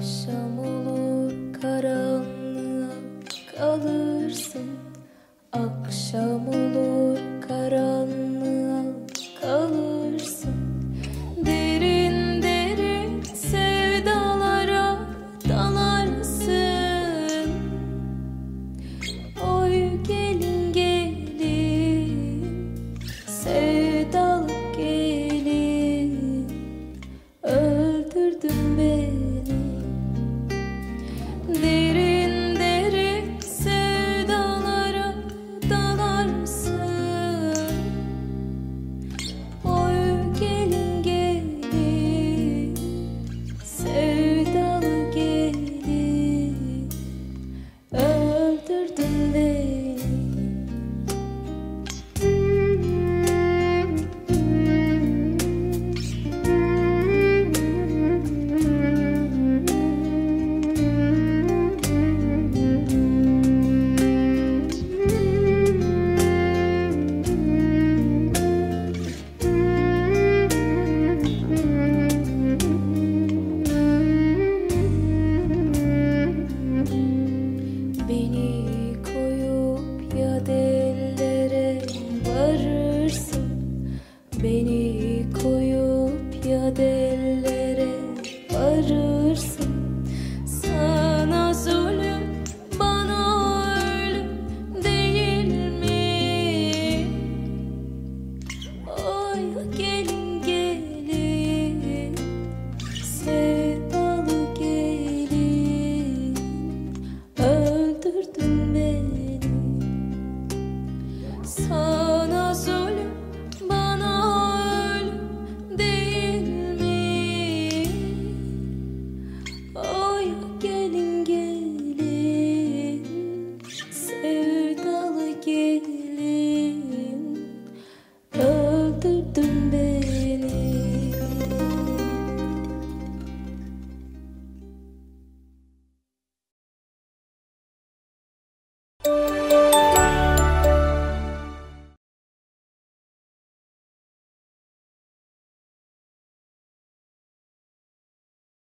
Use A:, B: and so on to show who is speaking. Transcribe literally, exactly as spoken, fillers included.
A: Akşam olur karanlığa kalırsın. Akşam olur karanlığa kalırsın. Derin derin sevdalara dalarsın. Oy gelin gelin sevdalı gelin, öldürdün beni. Derin derin sevdalara dalarsın. Oy gelin gelin sevdalı gelin, öldürdün beni. Beni koyup ya dellere varırsın. Beni koyup ya dellere varırsın. Sana zulüm, bana ölüm değil mi? Oy gelin gelin sevdalı gelin, öldürdün beni. Sana zulüm, bana ölüm değil mi? Oy gelin gelin sevdalı gelin.